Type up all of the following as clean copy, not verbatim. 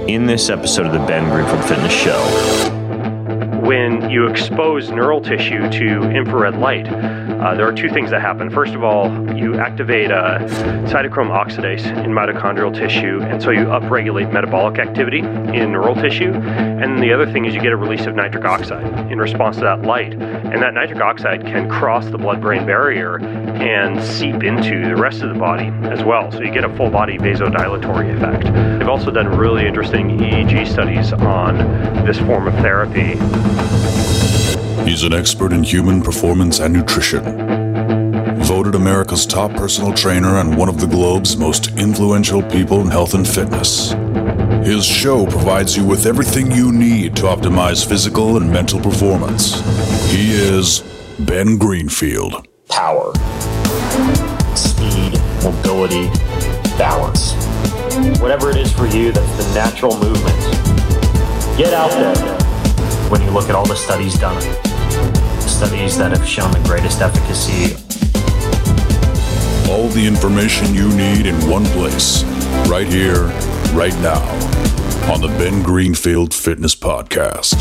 in this episode of the Ben Greenfield Fitness Show. When you expose neural tissue to infrared light, there are two things that happen. First of all, you activate cytochrome oxidase in mitochondrial tissue, and so you upregulate metabolic activity in neural tissue. And the other thing is you get a release of nitric oxide in response to that light. And that nitric oxide can cross the blood-brain barrier and seep into the rest of the body as well. So you get a full-body vasodilatory effect. They've also done really interesting EEG studies on this form of therapy. He's an expert in human performance and nutrition. Voted America's top personal trainer and one of the globe's most influential people in health and fitness. His show provides you with everything you need to optimize physical and mental performance. He is Ben Greenfield. Power, speed, mobility, balance. Whatever it is for you, that's the natural movement. Get out there. When you look at all the studies done, studies that have shown the greatest efficacy. All the information you need in one place, right here, right now, on the Ben Greenfield Fitness Podcast.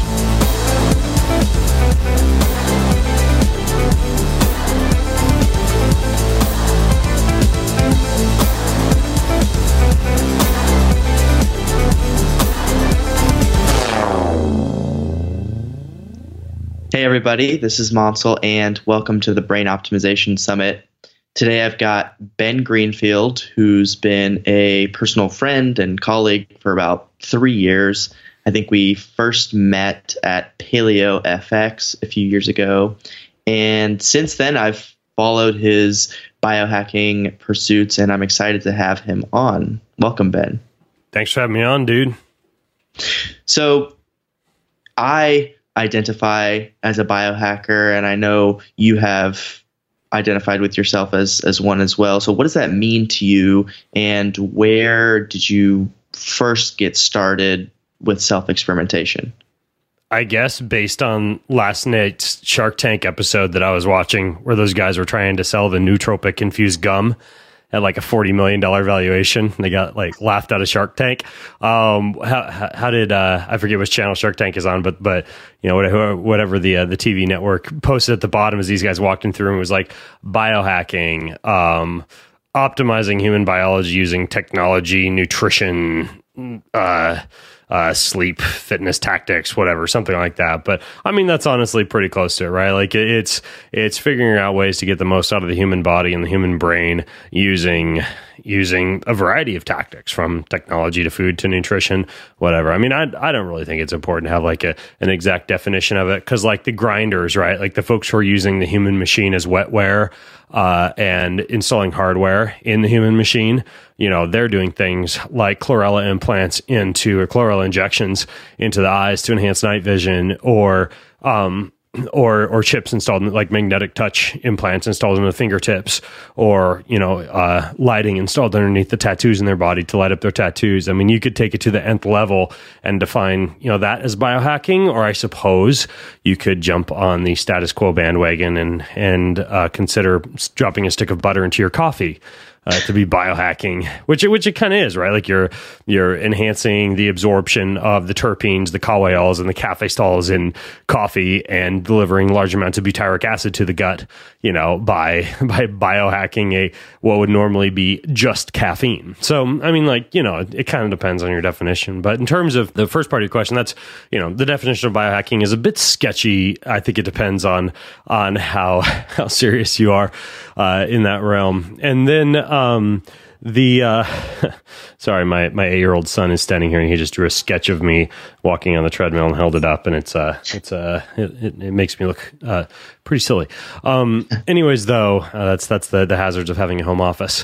Hey everybody, this is Monsell and welcome to the Brain Optimization Summit. Today I've got Ben Greenfield, who's been a personal friend and colleague for about 3 years. I think we first met at Paleo FX a few years ago, and since then I've followed his biohacking pursuits and I'm excited to have him on. Welcome, Ben. Thanks for having me on, dude. So I identify as a biohacker, and I know you have identified with yourself as one as well. So what does that mean to you, and where did you first get started with self-experimentation? I guess based on last night's Shark Tank episode that I was watching, where those guys were trying to sell the nootropic infused gum at like a $40 million valuation. They got like laughed out of Shark Tank. How did I forget which channel Shark Tank is on, but you know, whatever the TV network posted at the bottom as these guys walked in through and was like biohacking, optimizing human biology using technology, nutrition, sleep, fitness tactics, whatever, something like that. But I mean, that's honestly pretty close to it, right? Like it's figuring out ways to get the most out of the human body and the human brain using a variety of tactics, from technology to food to nutrition, whatever. I mean, I don't really think it's important to have like an exact definition of it, because like the grinders, right? Like the folks who are using the human machine as wetware and installing hardware in the human machine, you know, they're doing things like chlorella implants or chlorella injections into the eyes to enhance night vision, or chips installed in, like magnetic touch implants installed in the fingertips, or, you know, lighting installed underneath the tattoos in their body to light up their tattoos. I mean, you could take it to the nth level and define, you know, that as biohacking, or I suppose you could jump on the status quo bandwagon and consider dropping a stick of butter into your coffee to be biohacking, which it kind of is, right? Like you're enhancing the absorption of the terpenes, the kawayols, and the cafestols in coffee, and delivering large amounts of butyric acid to the gut, you know, by biohacking what would normally be just caffeine. So, I mean, like, you know, it kind of depends on your definition. But in terms of the first part of your question, that's, you know, the definition of biohacking is a bit sketchy. I think it depends on how serious you are in that realm. And then sorry, my 8-year-old son is standing here and he just drew a sketch of me walking on the treadmill and held it up, and it makes me look pretty silly. Anyways, though, that's the hazards of having a home office.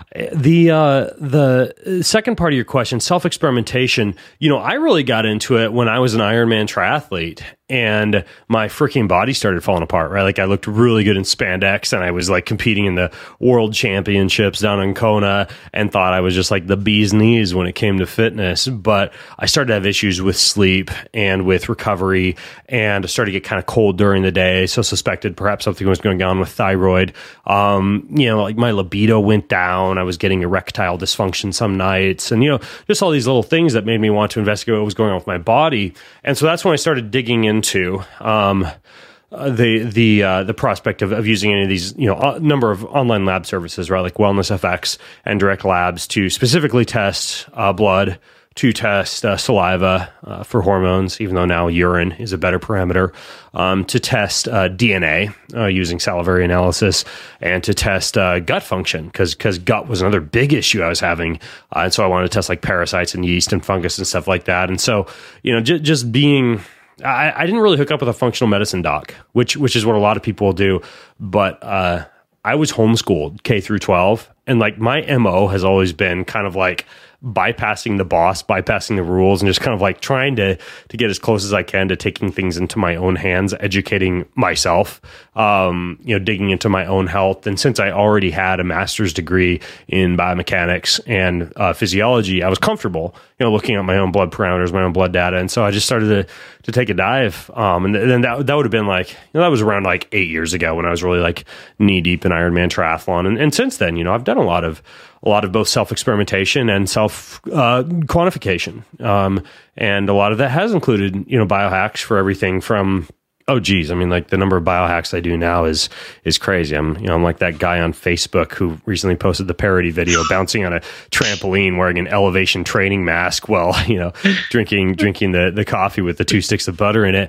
The second part of your question, self-experimentation, you know, I really got into it when I was an Ironman triathlete, and my freaking body started falling apart, right? Like I looked really good in spandex, and I was like competing in the world championships down in Kona and thought I was just like the bee's knees when it came to fitness. But I started to have issues with sleep and with recovery, and I started to get kind of cold during the day. So suspected perhaps something was going on with thyroid. Like my libido went down. I was getting erectile dysfunction some nights, and, just all these little things that made me want to investigate what was going on with my body. And so that's when I started digging into the prospect of using any of these, a number of online lab services, right, like WellnessFX and Direct Labs, to specifically test blood, to test saliva for hormones, even though now urine is a better parameter, to test DNA using salivary analysis, and to test gut function, because gut was another big issue I was having. And so I wanted to test like parasites and yeast and fungus and stuff like that. And so, just being... I didn't really hook up with a functional medicine doc, which is what a lot of people do. But I was homeschooled K through 12, and like my MO has always been kind of like bypassing the boss, bypassing the rules, and just kind of like trying to get as close as I can to taking things into my own hands, educating myself, digging into my own health. And since I already had a master's degree in biomechanics and physiology, I was comfortable, looking at my own blood parameters, my own blood data. And so I just started to take a dive. And then that would have been like, that was around like 8 years ago when I was really like knee deep in Ironman triathlon. And since then, I've done a lot of both self-experimentation and self-quantification. And a lot of that has included, biohacks for everything from, like the number of biohacks I do now is crazy. I'm like that guy on Facebook who recently posted the parody video bouncing on a trampoline wearing an elevation training mask while, drinking the coffee with the 2 sticks of butter in it.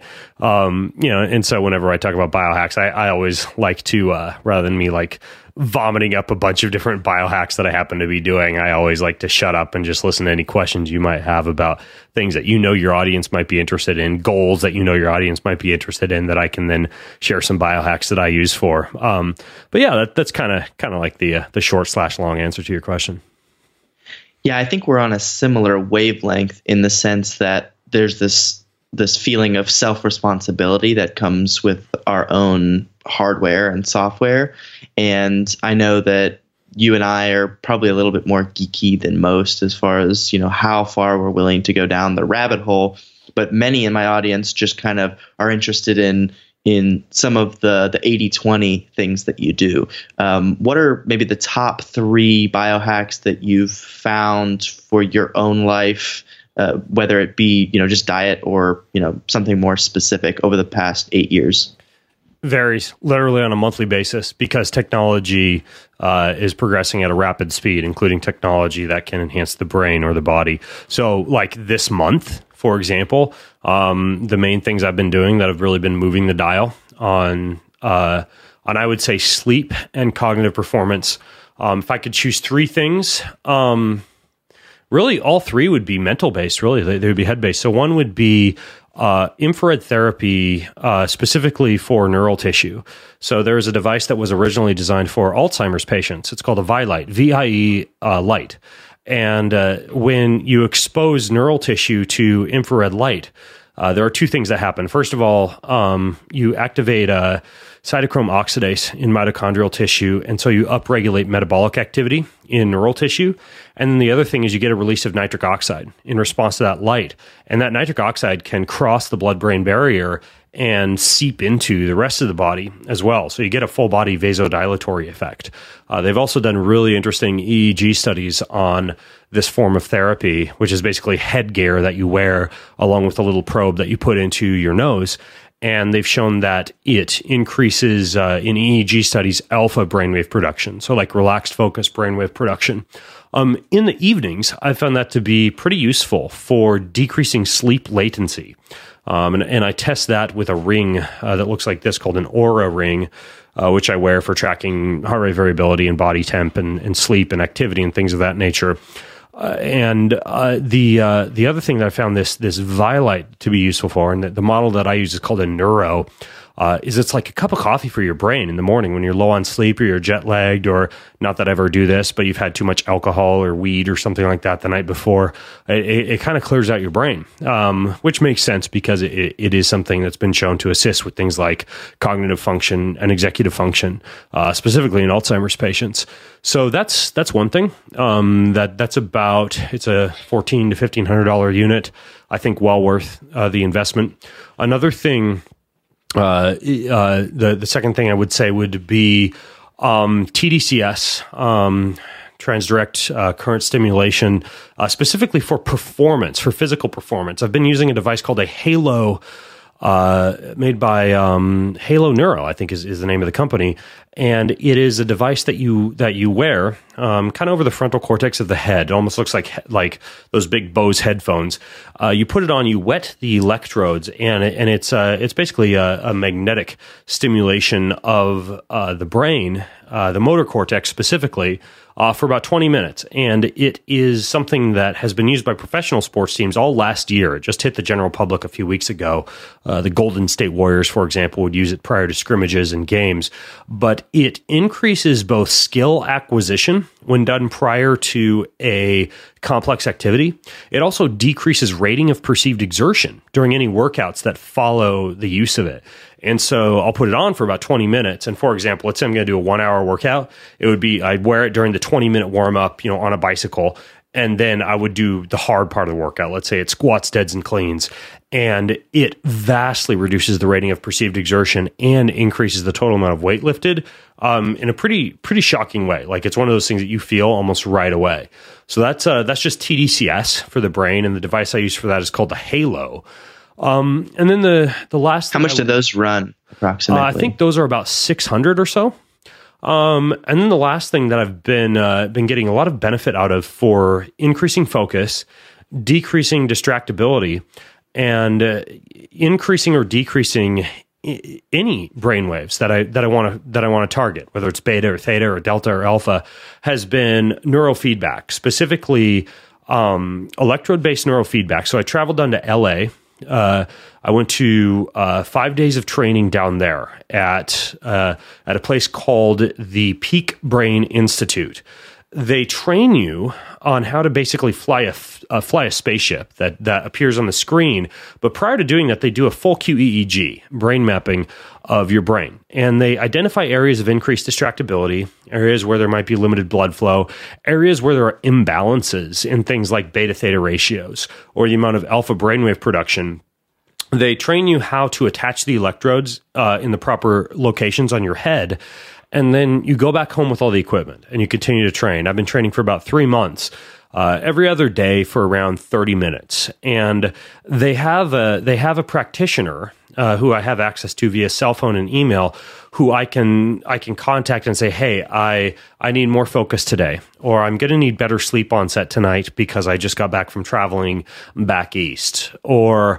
And so whenever I talk about biohacks, I always like to, rather than me like vomiting up a bunch of different biohacks that I happen to be doing, I always like to shut up and just listen to any questions you might have about things that your audience might be interested in, goals that your audience might be interested in, that I can then share some biohacks that I use for. But yeah, that's kind of like the short/long answer to your question. Yeah, I think we're on a similar wavelength in the sense that there's this feeling of self-responsibility that comes with our own hardware and software. And I know that you and I are probably a little bit more geeky than most as far as, how far we're willing to go down the rabbit hole. But many in my audience just kind of are interested in some of the 80-20 things that you do. What are maybe the top 3 biohacks that you've found for your own life, whether it be, just diet or, something more specific over the past 8 years? Varies literally on a monthly basis, because technology is progressing at a rapid speed, including technology that can enhance the brain or the body. So like this month, for example, the main things I've been doing that have really been moving the dial on I would say sleep and cognitive performance. If I could choose 3 things, really all 3 would be mental based. Really, they would be head based. So one would be infrared therapy, specifically for neural tissue. So there's a device that was originally designed for Alzheimer's patients. It's called a VIE-Lite, VIE light. And when you expose neural tissue to infrared light, there are 2 things that happen. First of all, you activate cytochrome oxidase in mitochondrial tissue, and so you upregulate metabolic activity in neural tissue. And then the other thing is you get a release of nitric oxide in response to that light. And that nitric oxide can cross the blood-brain barrier and seep into the rest of the body as well. So you get a full-body vasodilatory effect. They've also done really interesting EEG studies on this form of therapy, which is basically headgear that you wear along with a little probe that you put into your nose. And they've shown that it increases, in EEG studies, alpha brainwave production. So like relaxed focus brainwave production. In the evenings, I found that to be pretty useful for decreasing sleep latency. And I test that with a ring that looks like this, called an Oura ring, which I wear for tracking heart rate variability and body temp and sleep and activity and things of that nature. And the other thing that I found this VIE-Lite to be useful for, and the model that I use is called a Neuro. is it's like a cup of coffee for your brain in the morning when you're low on sleep or you're jet lagged, or not that I ever do this, but you've had too much alcohol or weed or something like that the night before. It kind of clears out your brain, which makes sense because it is something that's been shown to assist with things like cognitive function and executive function, specifically in Alzheimer's patients. So that's one thing. That's about, it's a $1,400 to $1,500 unit. I think well worth the investment. Another thing, the second thing I would say would be TDCS, transdirect current stimulation, specifically for performance, for physical performance. I've been using a device called a Halo, made by Halo Neuro, I think is the name of the company, and it is a device that you wear kind of over the frontal cortex of the head. It almost looks like those big Bose headphones. You put it on, you wet the electrodes, and it's basically a magnetic stimulation of the brain, the motor cortex specifically, for about 20 minutes. And it is something that has been used by professional sports teams all last year. It just hit the general public a few weeks ago. The Golden State Warriors, for example, would use it prior to scrimmages and games. But it increases both skill acquisition when done prior to a complex activity. It also decreases rating of perceived exertion during any workouts that follow the use of it. And so I'll put it on for about 20 minutes. And for example, let's say I'm going to do a 1 hour workout. I'd wear it during the 20-minute warm up, on a bicycle. And then I would do the hard part of the workout. Let's say it's squats, deads, and cleans. And it vastly reduces the rating of perceived exertion and increases the total amount of weight lifted in a pretty shocking way. Like, it's one of those things that you feel almost right away. So that's just TDCS for the brain. And the device I use for that is called the Halo. And then the last thing, how much do those run approximately? I think those are about 600 or so. And then the last thing that I've been getting a lot of benefit out of for increasing focus, decreasing distractibility, and increasing or decreasing any brain waves that I want to target, whether it's beta or theta or delta or alpha, has been neurofeedback, specifically electrode-based neurofeedback. So I traveled down to LA. I went to 5 days of training down there at a place called the Peak Brain Institute. They train you on how to basically fly a spaceship that appears on the screen. But prior to doing that, they do a full QEEG, brain mapping of your brain. And they identify areas of increased distractibility, areas where there might be limited blood flow, areas where there are imbalances in things like beta-theta ratios or the amount of alpha brainwave production. They train you how to attach the electrodes in the proper locations on your head. And then you go back home with all the equipment and you continue to train. I've been training for about 3 months, every other day for around 30 minutes. And they have a practitioner who I have access to via cell phone and email, who I can contact and say, hey, I need more focus today, or I'm going to need better sleep onset tonight because I just got back from traveling back east, or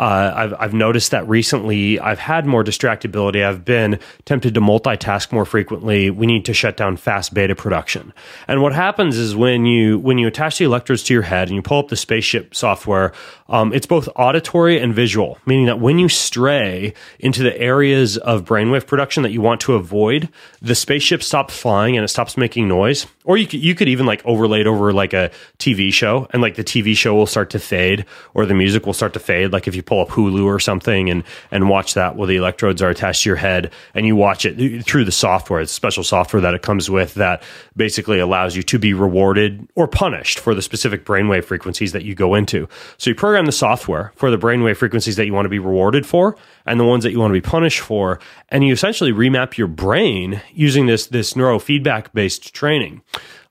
I've noticed that recently I've had more distractibility. I've been tempted to multitask more frequently. We need to shut down fast beta production. And what happens is when you attach the electrodes to your head and you pull up the spaceship software, it's both auditory and visual, meaning that when you stray into the areas of brainwave production that you want to avoid, the spaceship stops flying and it stops making noise. Or you could even like overlay it over like a TV show, and like the TV show will start to fade, or the music will start to fade. Like if you pull up Hulu or something and watch that while the electrodes are attached to your head, and you watch it through the software. It's special software that it comes with that basically allows you to be rewarded or punished for the specific brainwave frequencies that you go into. So you program the software for the brainwave frequencies that you want to be rewarded for and the ones that you want to be punished for, and you essentially remap your brain using this neurofeedback based training.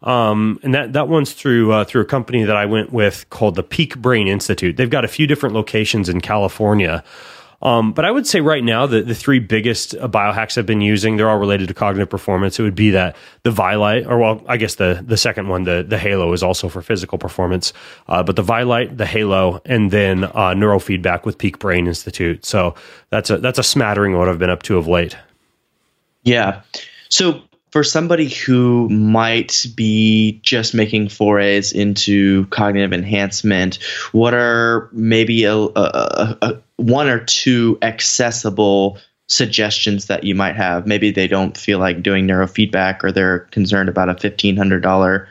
And that one's through a company that I went with called the Peak Brain Institute. They've got a few different locations in California. But I would say right now the three biggest biohacks I've been using, they're all related to cognitive performance. It would be that the Vielight, or well, I guess the second one, the Halo, is also for physical performance. But the Vielight, the Halo, and then neurofeedback with Peak Brain Institute. So that's a smattering of what I've been up to of late. Yeah. So for somebody who might be just making forays into cognitive enhancement, what are maybe a one or two accessible suggestions that you might have. Maybe they don't feel like doing neurofeedback, or they're concerned about a $1,500,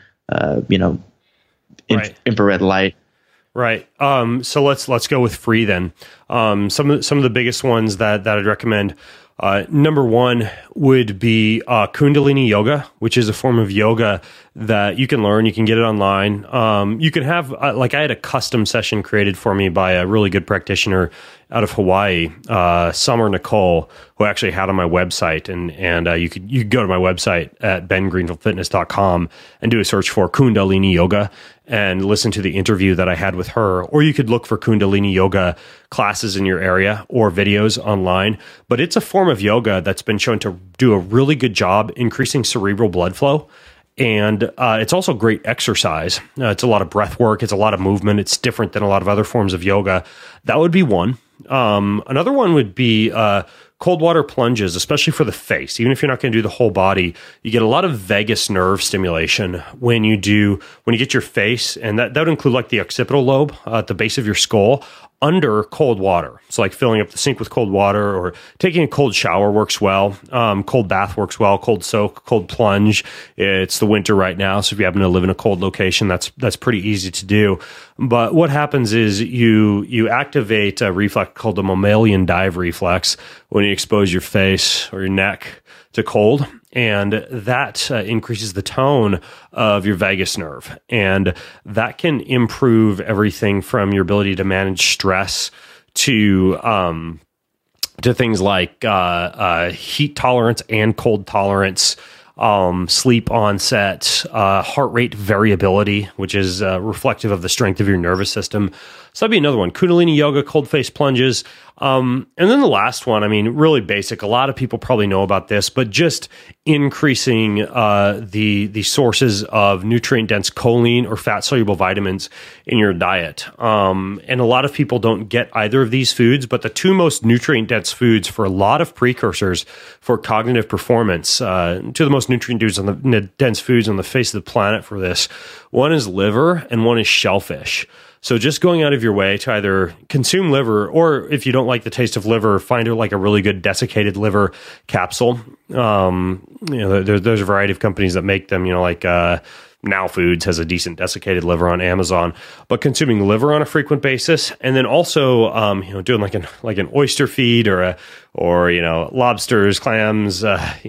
infrared light. Right. So let's go with free then. Some of the biggest ones that I'd recommend. Number one would be Kundalini Yoga, which is a form of yoga that you can learn. You can get it online. You can have, I had a custom session created for me by a really good practitioner out of Hawaii, Summer Nicole, who I actually had on my website. And you could go to my website at bengreenfieldfitness.com and do a search for Kundalini Yoga and listen to the interview that I had with her. Or you could look for Kundalini Yoga classes in your area or videos online. But it's a form of yoga that's been shown to do a really good job increasing cerebral blood flow. And it's also great exercise. It's a lot of breath work. It's a lot of movement. It's different than a lot of other forms of yoga. That would be one. Another one would be cold water plunges, especially for the face. Even if you're not going to do the whole body, you get a lot of vagus nerve stimulation when you get your face, and that would include like the occipital lobe at the base of your skull, under cold water. So like filling up the sink with cold water, or taking a cold shower works well. Cold bath works well. Cold soak, cold plunge. It's the winter right now, so if you happen to live in a cold location, that's pretty easy to do. But what happens is you activate a reflex called the mammalian dive reflex when you expose your face or your neck to cold. And that increases the tone of your vagus nerve. And that can improve everything from your ability to manage stress to things like heat tolerance and cold tolerance, sleep onset, heart rate variability, which is reflective of the strength of your nervous system. So that'd be another one. Kundalini Yoga, cold face plunges. And then the last one, really basic. A lot of people probably know about this, but just increasing the sources of nutrient-dense choline or fat-soluble vitamins in your diet. And a lot of people don't get either of these foods, but the two most nutrient-dense foods for a lot of precursors for cognitive performance, two of the most nutrient-dense foods on the face of the planet for this, one is liver and one is shellfish. So just going out of your way to either consume liver, or if you don't like the taste of liver, find a really good desiccated liver capsule. There's a variety of companies that make them, Now Foods has a decent desiccated liver on Amazon, but consuming liver on a frequent basis, and then also, doing like an oyster feed or lobsters, clams,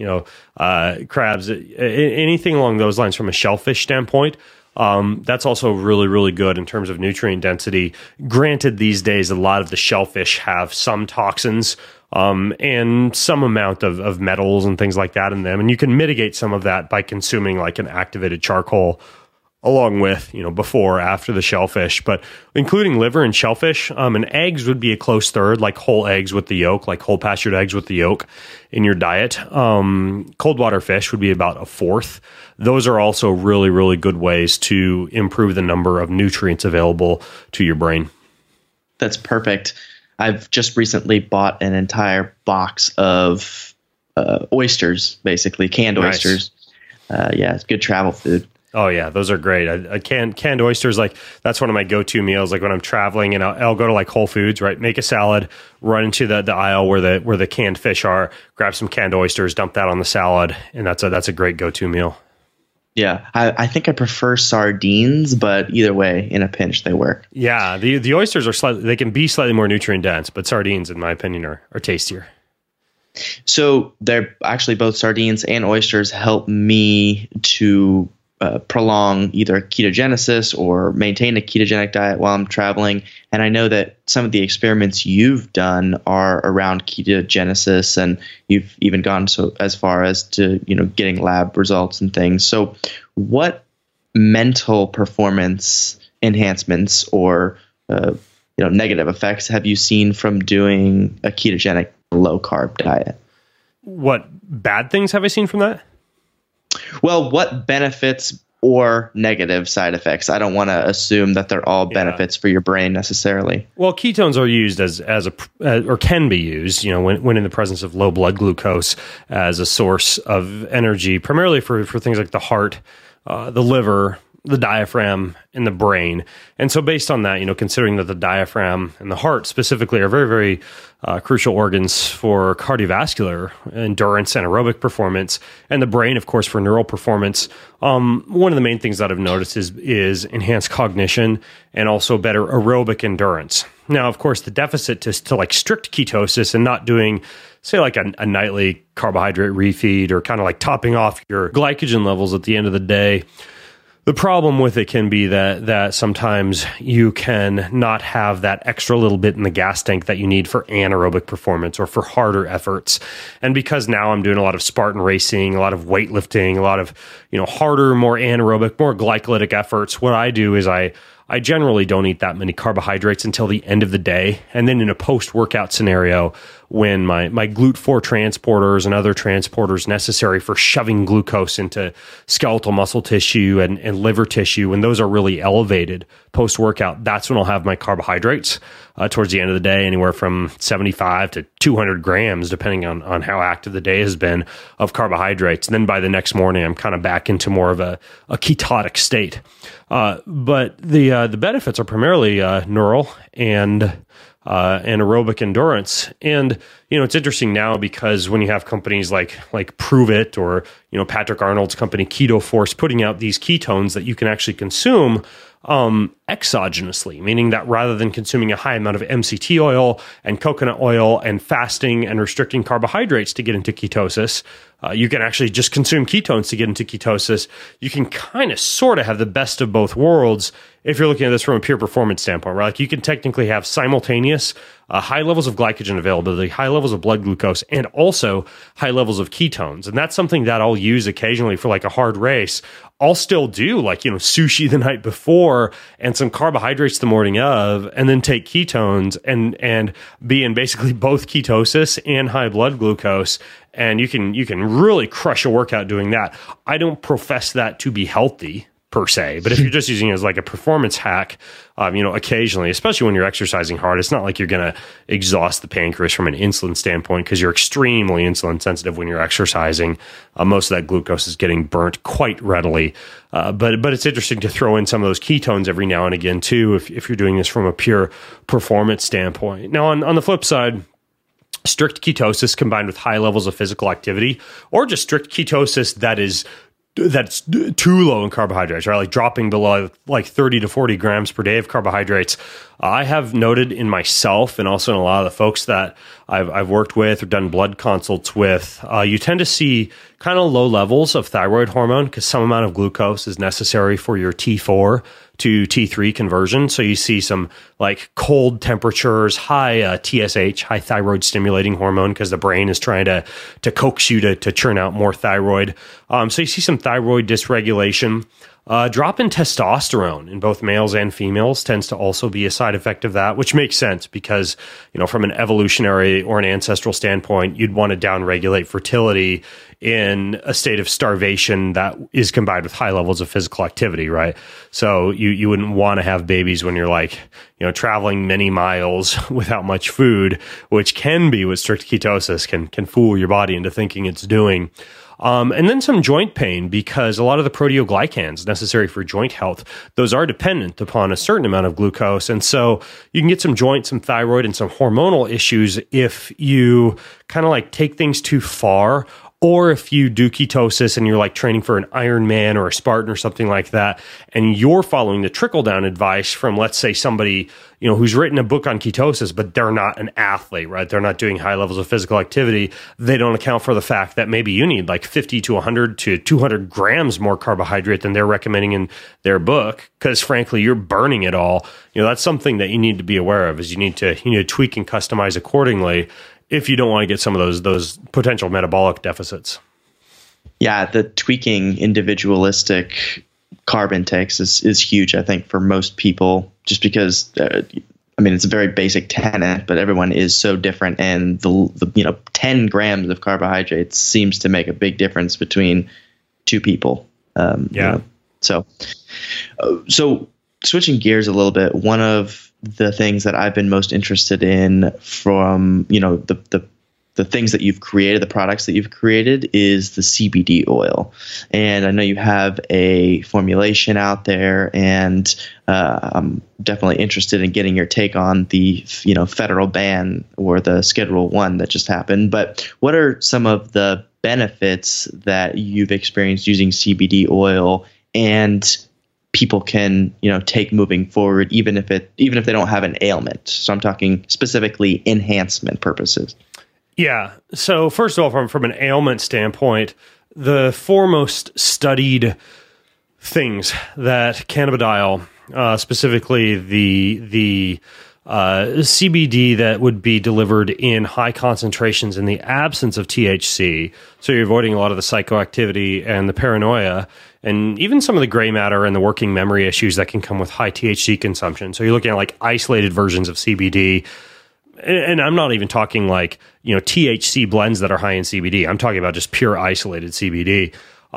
crabs, anything along those lines from a shellfish standpoint. That's also really, really good in terms of nutrient density. Granted, these days, a lot of the shellfish have some toxins, and some amount of metals and things like that in them. And you can mitigate some of that by consuming like an activated charcoal along with, before or after the shellfish. But including liver and shellfish, and eggs would be a close third, like whole eggs with the yolk, like whole pastured eggs with the yolk in your diet. Cold water fish would be about a fourth. Those are also really, really good ways to improve the number of nutrients available to your brain. That's perfect. I've just recently bought an entire box of oysters, basically canned oysters. It's good travel food. Oh yeah, those are great. Canned oysters, that's one of my go-to meals. Like when I'm traveling, and I'll go to like Whole Foods, right? Make a salad, run into the aisle where the canned fish are, grab some canned oysters, dump that on the salad, and that's a great go-to meal. Yeah, I think I prefer sardines, but either way, in a pinch, they work. Yeah, the oysters they can be slightly more nutrient dense, but sardines, in my opinion, are tastier. So they're actually both sardines and oysters help me to prolong either ketogenesis or maintain a ketogenic diet while I'm traveling. And I know that some of the experiments you've done are around ketogenesis, and you've even gone as far as to, getting lab results and things. So what mental performance enhancements or, negative effects have you seen from doing a ketogenic low carb diet? What bad things have I seen from that? Well, what benefits or negative side effects? I don't want to assume that they're all benefits for your brain necessarily. Well, ketones are used or can be used, when in the presence of low blood glucose, as a source of energy, primarily for things like the heart, the liver, the diaphragm and the brain. And so based on that, considering that the diaphragm and the heart specifically are very, very crucial organs for cardiovascular endurance and aerobic performance, and the brain, of course, for neural performance, one of the main things that I've noticed is enhanced cognition and also better aerobic endurance. Now, of course, the deficit to like strict ketosis and not doing, say, like a nightly carbohydrate refeed or kind of like topping off your glycogen levels at the end of the day. The problem with it can be that sometimes you can not have that extra little bit in the gas tank that you need for anaerobic performance or for harder efforts. And because now I'm doing a lot of Spartan racing, a lot of weightlifting, a lot of, harder, more anaerobic, more glycolytic efforts, what I do is I generally don't eat that many carbohydrates until the end of the day. And then in a post-workout scenario, when my GLUT4 transporters and other transporters necessary for shoving glucose into skeletal muscle tissue and liver tissue, when those are really elevated post-workout, that's when I'll have my carbohydrates towards the end of the day, anywhere from 75 to 200 grams, depending on how active the day has been, of carbohydrates. And then by the next morning, I'm kind of back into more of a ketotic state. But the benefits are primarily neural and aerobic endurance. And, it's interesting now because when you have companies like Prove It or, Patrick Arnold's company Keto Force putting out these ketones that you can actually consume exogenously, meaning that rather than consuming a high amount of MCT oil and coconut oil and fasting and restricting carbohydrates to get into ketosis, you can actually just consume ketones to get into ketosis. You can kind of sort of have the best of both worlds if you're looking at this from a pure performance standpoint, right? Like you can technically have simultaneous high levels of glycogen availability, high levels of blood glucose, and also high levels of ketones. And that's something that I'll use occasionally for like a hard race. I'll still do like, sushi the night before and some carbohydrates the morning of, and then take ketones and be in basically both ketosis and high blood glucose. And you can really crush a workout doing that. I don't profess that to be healthy per se, but if you're just using it as like a performance hack, occasionally, especially when you're exercising hard, it's not like you're going to exhaust the pancreas from an insulin standpoint because you're extremely insulin sensitive when you're exercising. Most of that glucose is getting burnt quite readily. But it's interesting to throw in some of those ketones every now and again too, if you're doing this from a pure performance standpoint. Now, on the flip side, strict ketosis combined with high levels of physical activity, or just strict ketosis that's too low in carbohydrates, right? Like dropping below like 30 to 40 grams per day of carbohydrates. I have noted in myself and also in a lot of the folks that I've worked with or done blood consults with, you tend to see kind of low levels of thyroid hormone because some amount of glucose is necessary for your T4 to T3 conversion. So you see some like cold temperatures, high TSH, high thyroid stimulating hormone, because the brain is trying to coax you to churn out more thyroid. So you see some thyroid dysregulation. Drop in testosterone in both males and females tends to also be a side effect of that, which makes sense because, from an evolutionary or an ancestral standpoint, you'd want to downregulate fertility in a state of starvation that is combined with high levels of physical activity, right? So you wouldn't want to have babies when you're like, traveling many miles without much food, which can be what strict ketosis can fool your body into thinking it's doing. And then some joint pain, because a lot of the proteoglycans necessary for joint health, those are dependent upon a certain amount of glucose. And so you can get some joint, some thyroid, and some hormonal issues if you kind of like take things too far, or if you do ketosis and you're like training for an Ironman or a Spartan or something like that, and you're following the trickle-down advice from, let's say, somebody who's written a book on ketosis, but they're not an athlete, right? They're not doing high levels of physical activity. They don't account for the fact that maybe you need like 50 to 100 to 200 grams more carbohydrate than they're recommending in their book, because frankly, you're burning it all. That's something that you need to be aware of, is you need to tweak and customize accordingly if you don't want to get some of those potential metabolic deficits. Yeah, the tweaking individualistic carb intakes is huge, I think, for most people, just because, it's a very basic tenet, but everyone is so different. And the 10 grams of carbohydrates seems to make a big difference between two people. So switching gears a little bit, one of the things that I've been most interested in from, the the things that you've created, the products that you've created, is the CBD oil. And I know you have a formulation out there, and I'm definitely interested in getting your take on the federal ban or the Schedule 1 that just happened. But what are some of the benefits that you've experienced using CBD oil and people can take moving forward, even if they don't have an ailment? So I'm talking specifically enhancement purposes. Yeah. So first of all, from an ailment standpoint, the foremost studied things that cannabidiol, specifically the CBD that would be delivered in high concentrations in the absence of THC, so you're avoiding a lot of the psychoactivity and the paranoia, and even some of the gray matter and the working memory issues that can come with high THC consumption. So you're looking at like isolated versions of CBD. And I'm not even talking like, THC blends that are high in CBD. I'm talking about just pure isolated CBD.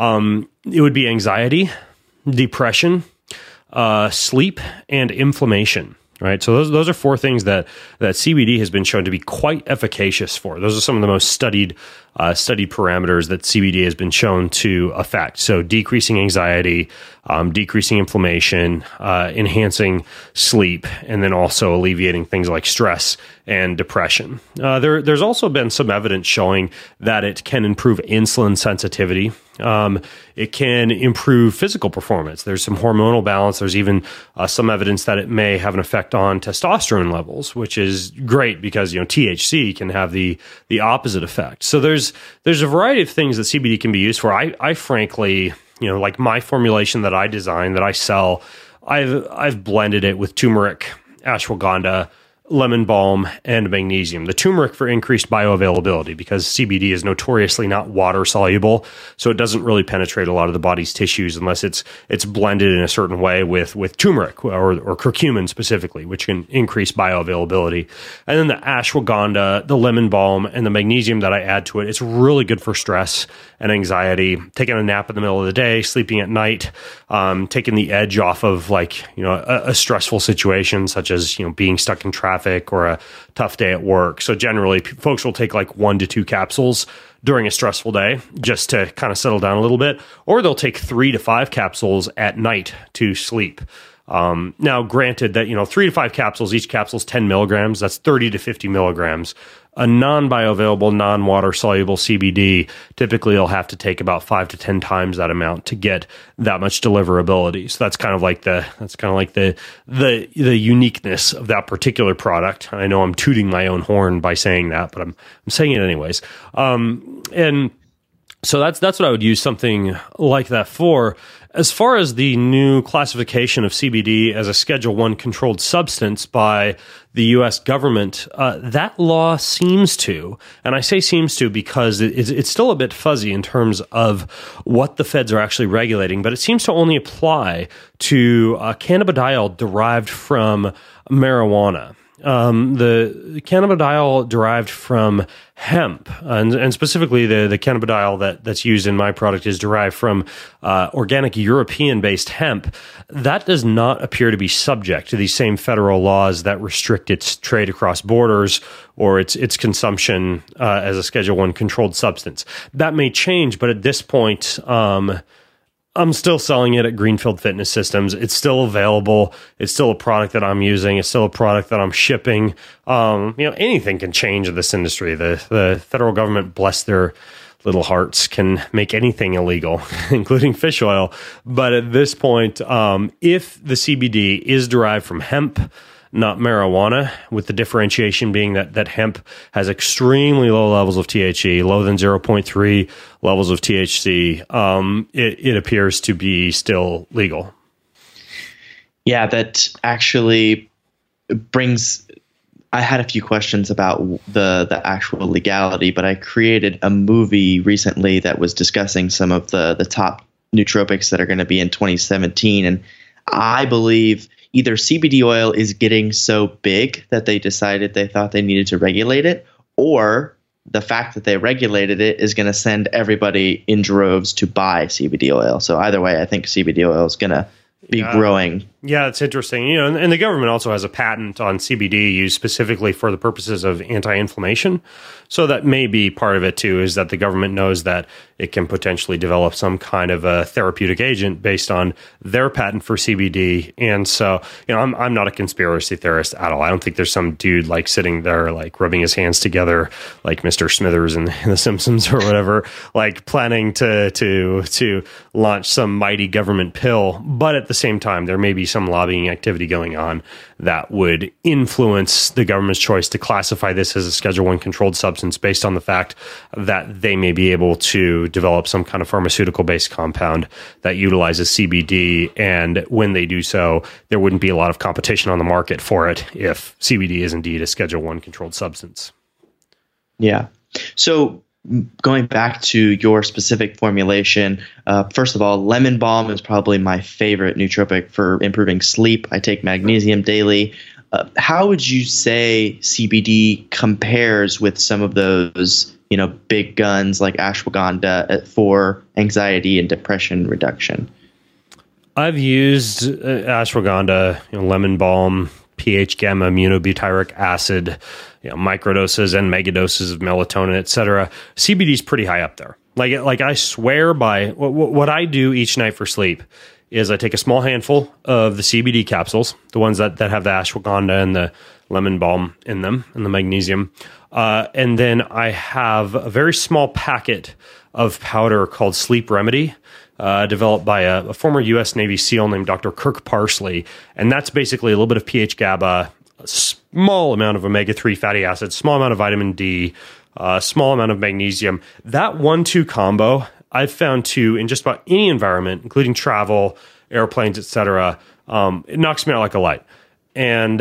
It would be anxiety, depression, sleep, and inflammation. Right. So those are four things that CBD has been shown to be quite efficacious for. Those are some of the most studied parameters that CBD has been shown to affect. So decreasing anxiety, decreasing inflammation, enhancing sleep, and then also alleviating things like stress and depression. There's also been some evidence showing that it can improve insulin sensitivity. It can improve physical performance. There's some hormonal balance. There's even some evidence that it may have an effect on testosterone levels, which is great because THC can have the opposite effect. So there's a variety of things that CBD can be used for. I frankly, like my formulation that I design, that I sell, I've blended it with turmeric, ashwagandha, lemon balm, and magnesium. The turmeric for increased bioavailability, because CBD is notoriously not water soluble, so it doesn't really penetrate a lot of the body's tissues unless it's blended in a certain way with turmeric or curcumin specifically, which can increase bioavailability. And then the ashwagandha, the lemon balm, and the magnesium that I add to it, it's really good for stress and anxiety, taking a nap in the middle of the day, sleeping at night, taking the edge off of a stressful situation such as being stuck in traffic or a tough day at work. So generally, folks will take like 1 to 2 capsules during a stressful day just to kind of settle down a little bit, or they'll take 3 to 5 capsules at night to sleep. Now, granted that 3 to 5 capsules, each capsule is 10 milligrams. That's 30 to 50 milligrams. A non-bioavailable, non-water soluble CBD, typically you'll have to take about 5 to 10 times that amount to get that much deliverability. So that's kind of like the uniqueness of that particular product. I know I'm tooting my own horn by saying that, but I'm saying it anyways. And so that's what I would use something like that for. As far as the new classification of CBD as a Schedule I controlled substance by the U.S. government, that law seems to, and I say seems to because it's still a bit fuzzy in terms of what the feds are actually regulating, but it seems to only apply to cannabidiol derived from marijuana. The cannabidiol derived from hemp, and specifically the cannabidiol that's used in my product is derived from organic European-based hemp. That does not appear to be subject to these same federal laws that restrict its trade across borders or its consumption as a Schedule I controlled substance. That may change, but at this point, I'm still selling it at Greenfield Fitness Systems. It's still available. It's still a product that I'm using. It's still a product that I'm shipping. Anything can change in this industry. The federal government, bless their little hearts, can make anything illegal, including fish oil. But at this point, if the CBD is derived from hemp, not marijuana, with the differentiation being that hemp has extremely low levels of THC, lower than 0.3 levels of THC, it appears to be still legal. Yeah, that actually brings... I had a few questions about the actual legality, but I created a movie recently that was discussing some of the top nootropics that are going to be in 2017, and I believe either CBD oil is getting so big that they decided they thought they needed to regulate it, or the fact that they regulated it is going to send everybody in droves to buy CBD oil. So either way, I think CBD oil is going to be growing. Yeah, it's interesting. You know, and the government also has a patent on CBD used specifically for the purposes of anti-inflammation. So that may be part of it too, is that the government knows that it can potentially develop some kind of a therapeutic agent based on their patent for CBD. And so, you know, I'm not a conspiracy theorist at all. I don't think there's some dude like sitting there like rubbing his hands together like Mr. Smithers in The Simpsons or whatever, like planning to launch some mighty government pill. But at the same time, there may be some lobbying activity going on that would influence the government's choice to classify this as a Schedule I controlled substance based on the fact that they may be able to develop some kind of pharmaceutical-based compound that utilizes CBD. And when they do so, there wouldn't be a lot of competition on the market for it if CBD is indeed a Schedule I controlled substance. Yeah. So going back to your specific formulation, first of all, lemon balm is probably my favorite nootropic for improving sleep. I take magnesium daily. How would you say CBD compares with some of those, you know, big guns like ashwagandha for anxiety and depression reduction? I've used ashwagandha, you know, lemon balm, pH gamma aminobutyric acid, you know, microdoses and megadoses of melatonin, etc. CBD is pretty high up there. Like I swear by what I do each night for sleep is I take a small handful of the CBD capsules, the ones that have the ashwagandha and the lemon balm in them and the magnesium. And then I have a very small packet of powder called Sleep Remedy, developed by a former U.S. Navy SEAL named Dr. Kirk Parsley. And that's basically a little bit of pH GABA, a small amount of omega-3 fatty acids, small amount of vitamin D, small amount of magnesium. That 1-2 combo, I've found to, in just about any environment, including travel, airplanes, etc., it knocks me out like a light. And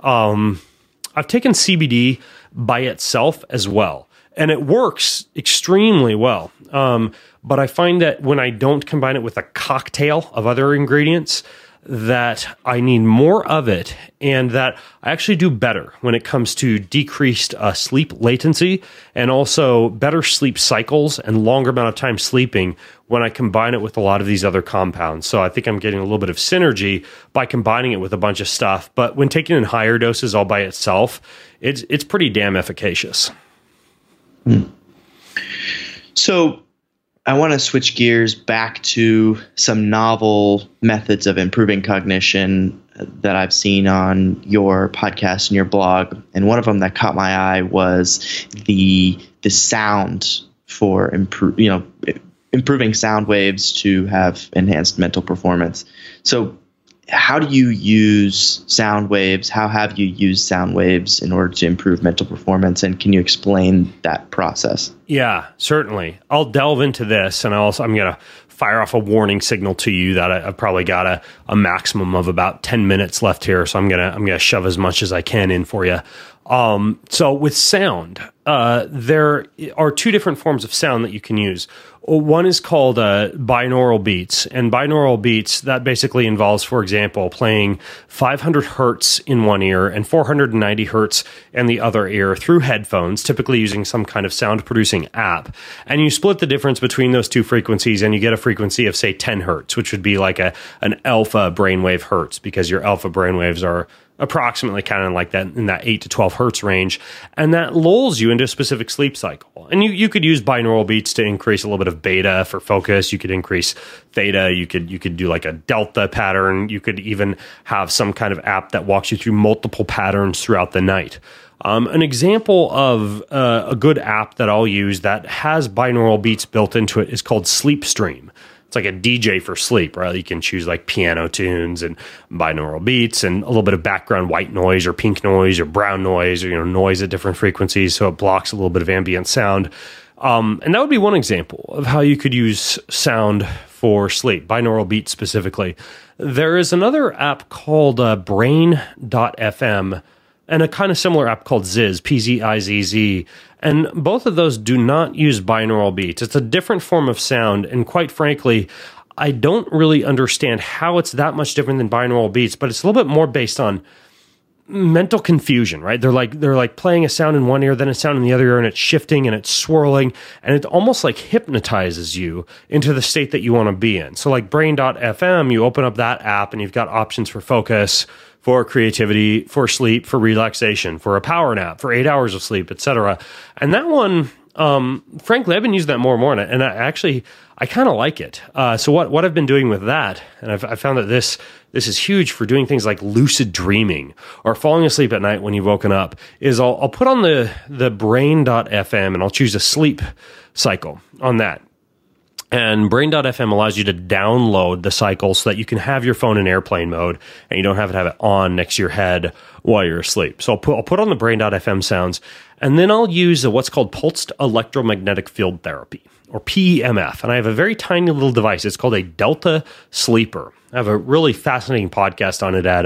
I've taken CBD by itself as well, and it works extremely well. But I find that when I don't combine it with a cocktail of other ingredients, that I need more of it, and that I actually do better when it comes to decreased sleep latency and also better sleep cycles and longer amount of time sleeping when I combine it with a lot of these other compounds. So I think I'm getting a little bit of synergy by combining it with a bunch of stuff. But when taken in higher doses all by itself, it's pretty damn efficacious. So I want to switch gears back to some novel methods of improving cognition that I've seen on your podcast and your blog. And one of them that caught my eye was the sound for improving sound waves to have enhanced mental performance. So how do you use sound waves? How have you used sound waves in order to improve mental performance? And can you explain that process? Yeah, certainly. I'll delve into this, and I'm going to fire off a warning signal to you that I've probably got a maximum of about 10 minutes left here. So I'm gonna shove as much as I can in for you. So with sound, there are two different forms of sound that you can use. One is called binaural beats, and binaural beats, that basically involves, for example, playing 500 hertz in one ear and 490 hertz in the other ear through headphones, typically using some kind of sound producing app. And you split the difference between those two frequencies, and you get a frequency of, say, 10 hertz, which would be like an alpha brainwave hertz, because your alpha brainwaves are approximately kind of like that in that 8 to 12 hertz range, and that lulls you into a specific sleep cycle. And you could use binaural beats to increase a little bit of beta for focus. You could increase theta. You could do like a delta pattern. You could even have some kind of app that walks you through multiple patterns throughout the night. An example of a good app that I'll use that has binaural beats built into it is called Sleepstream. It's like a DJ for sleep, right? You can choose like piano tunes and binaural beats and a little bit of background white noise or pink noise or brown noise or, noise at different frequencies. So it blocks a little bit of ambient sound. And that would be one example of how you could use sound for sleep, binaural beats specifically. There is another app called Brain.fm and a kind of similar app called Ziz, P-Z-I-Z-Z. And both of those do not use binaural beats. It's a different form of sound. And quite frankly, I don't really understand how it's that much different than binaural beats, but it's a little bit more based on mental confusion, right? They're like playing a sound in one ear, then a sound in the other ear, and it's shifting and it's swirling, and it almost like hypnotizes you into the state that you want to be in. So like Brain.fm, you open up that app and you've got options for focus, for creativity, for sleep, for relaxation, for a power nap, for 8 hours of sleep, etc. And that one, frankly, I've been using that more and more, and I kind of like it. So what I've been doing with that, and I found that this is huge for doing things like lucid dreaming or falling asleep at night when you've woken up, is I'll put on the Brain.fm and I'll choose a sleep cycle on that. And Brain.fm allows you to download the cycle so that you can have your phone in airplane mode and you don't have it on next to your head while you're asleep. So I'll put on the Brain.fm sounds, and then I'll use what's called pulsed electromagnetic field therapy, or PEMF. And I have a very tiny little device. It's called a Delta Sleeper. I have a really fascinating podcast on it at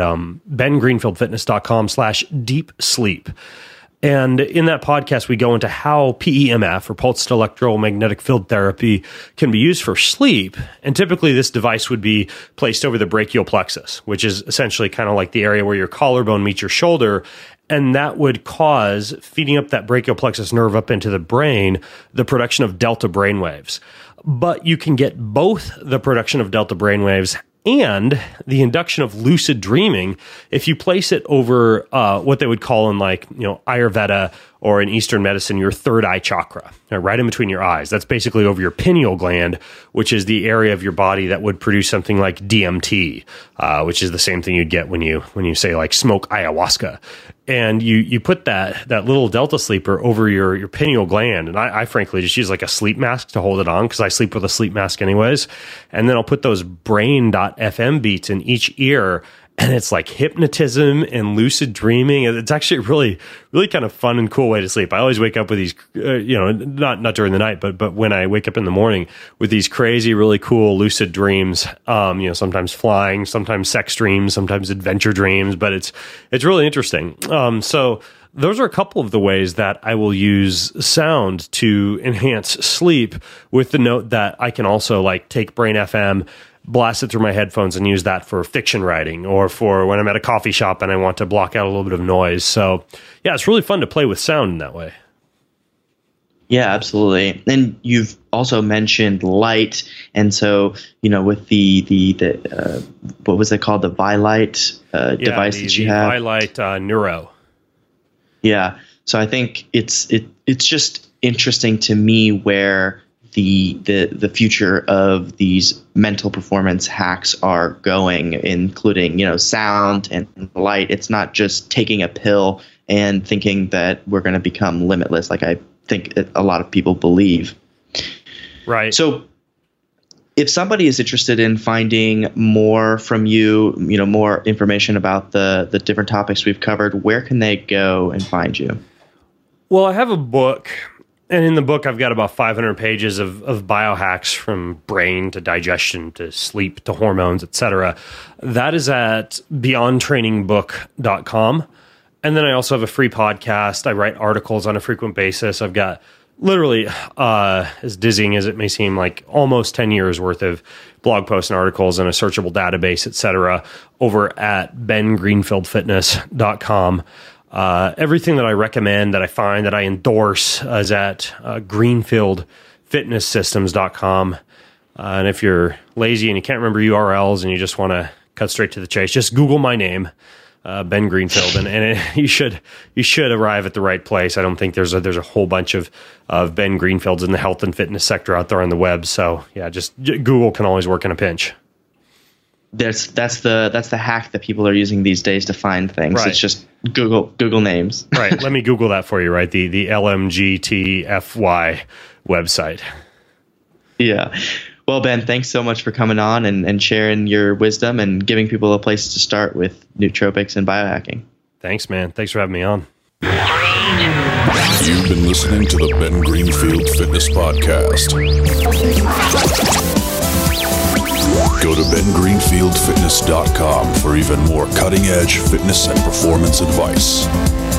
bengreenfieldfitness.com/deep sleep. And in that podcast, we go into how PEMF, or pulsed electromagnetic field therapy, can be used for sleep. And typically this device would be placed over the brachial plexus, which is essentially kind of like the area where your collarbone meets your shoulder. And that would cause, feeding up that brachial plexus nerve up into the brain, the production of delta brainwaves. But you can get both the production of delta brainwaves and the induction of lucid dreaming if you place it over what they would call in Ayurveda or in Eastern medicine, your third eye chakra, right in between your eyes. That's basically over your pineal gland, which is the area of your body that would produce something like DMT, which is the same thing you'd get when you say like smoke ayahuasca. And you put that little Delta Sleeper over your pineal gland. And I frankly just use like a sleep mask to hold it on, because I sleep with a sleep mask anyways. And then I'll put those Brain.fm beats in each ear, and it's like hypnotism and lucid dreaming. It's actually a really, really kind of fun and cool way to sleep. I always wake up with these, not during the night, but when I wake up in the morning with these crazy, really cool lucid dreams. Sometimes flying, sometimes sex dreams, sometimes adventure dreams. But it's really interesting. So those are a couple of the ways that I will use sound to enhance sleep, with the note that I can also like take Brain FM, blast it through my headphones, and use that for fiction writing, or for when I'm at a coffee shop and I want to block out a little bit of noise. So yeah, it's really fun to play with sound in that way. Yeah, absolutely. And you've also mentioned light, and so with the what was it called, the Vielight device that you have, Vielight Neuro. Yeah, so I think it's just interesting to me where the future of these mental performance hacks are going, including sound and light. It's not just taking a pill and thinking that we're going to become limitless, like I think a lot of people believe. Right. So if somebody is interested in finding more from you, more information about the different topics we've covered, where can they go and find you? Well, I have a book. And in the book, I've got about 500 pages of biohacks, from brain to digestion to sleep to hormones, etc. That is at beyondtrainingbook.com. And then I also have a free podcast. I write articles on a frequent basis. I've got literally, as dizzying as it may seem, like almost 10 years worth of blog posts and articles and a searchable database, etc. over at bengreenfieldfitness.com. Everything that I recommend, that I find, that I endorse is at greenfieldfitnesssystems.com. And if you're lazy and you can't remember URLs and you just want to cut straight to the chase, just Google my name, Ben Greenfield, and you should arrive at the right place. I don't think there's a whole bunch of Ben Greenfields in the health and fitness sector out there on the web. So yeah, just Google can always work in a pinch. That's the hack that people are using these days to find things. Right. It's just Google names. Right. Let me Google that for you. Right. The LMGTFY website. Yeah. Well, Ben, thanks so much for coming on and sharing your wisdom and giving people a place to start with nootropics and biohacking. Thanks, man. Thanks for having me on. You've been listening to the Ben Greenfield Fitness Podcast. Go to bengreenfieldfitness.com for even more cutting-edge fitness and performance advice.